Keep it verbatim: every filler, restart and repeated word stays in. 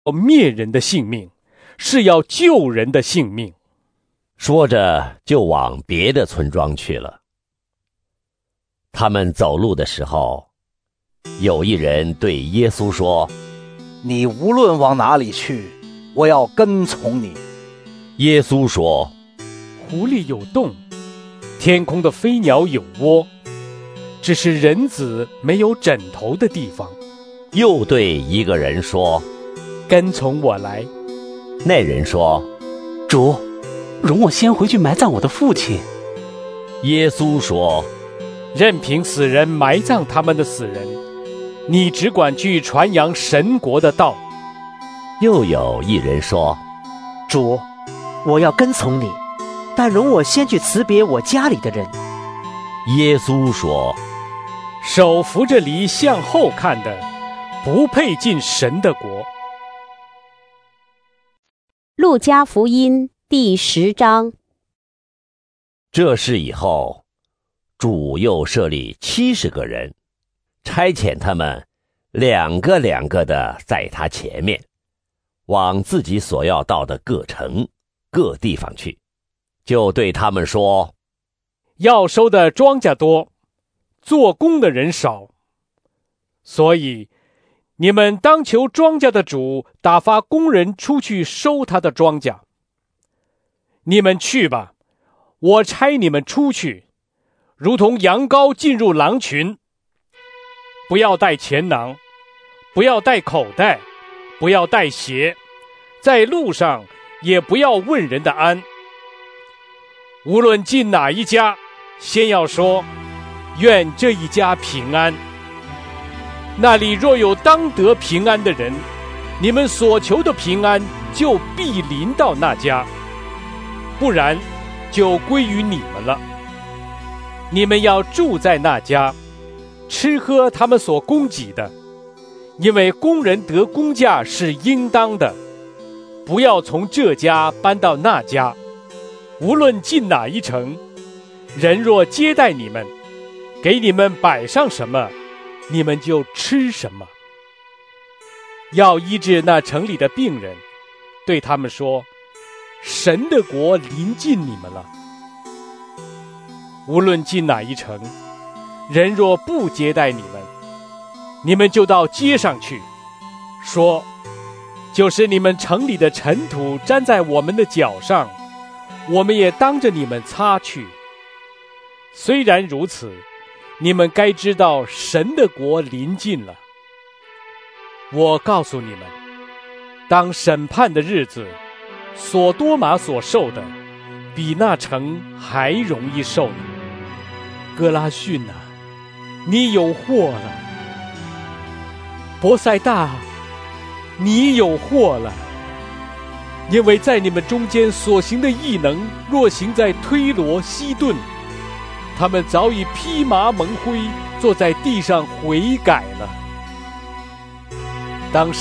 灭人的性命，是要救人的性命。 说着就往别的村庄去了。他们走路的时候，有一人对耶稣说： 你无论往哪里去，我要跟从你。 耶稣说： 湖里有洞，天空的飞鸟有窝，只是人子没有枕头的地方。 又对一个人说： 跟从我来。 那人说： 主，容我先回去埋葬我的父亲。 耶稣说： 任凭死人埋葬他们的死人，你只管去传扬神国的道。 又有一人说： 主，我要跟从你，但容我先去辞别我家里的人。 耶稣说： 手扶着犁向后看的，不配进神的国。 路加福音第十章。 这事以后，主又设立七十个人，差遣他们两个两个的在他前面，往自己所要到的各城各地方去，就对他们说： 要收的庄稼多，做工的人少，所以你们当求庄稼的主打发工人出去收他的庄稼。你们去吧，我差你们出去，如同羊羔进入狼群。不要带钱囊，不要带口袋，不要带鞋，在路上也不要问人的安。无论进哪一家，先要说：愿这一家平安。那里若有当得平安的人，你们所求的平安就必临到那家，不然就归于你们了。你们要住在那家，吃喝他们所供给的，因为工人得工价是应当的。不要从这家搬到那家，无论进哪一城，人若接待你们，给你们摆上什么，你们就吃什么。要医治那城里的病人，对他们说：神的国临近你们了。无论进哪一城，人若不接待你们，你们就到街上去，说：就是你们城里的尘土沾在我们的脚上，我们也当着你们擦去。虽然如此，你们该知道神的国临近了。我告诉你们，当审判的日子，所多玛所受的，比那城还容易受呢。哥拉汛啊，你有祸了；伯赛大，你有祸了。因为在你们中间所行的异能，若行在推罗、西顿，他们早已披麻蒙灰，坐在地上悔改了。当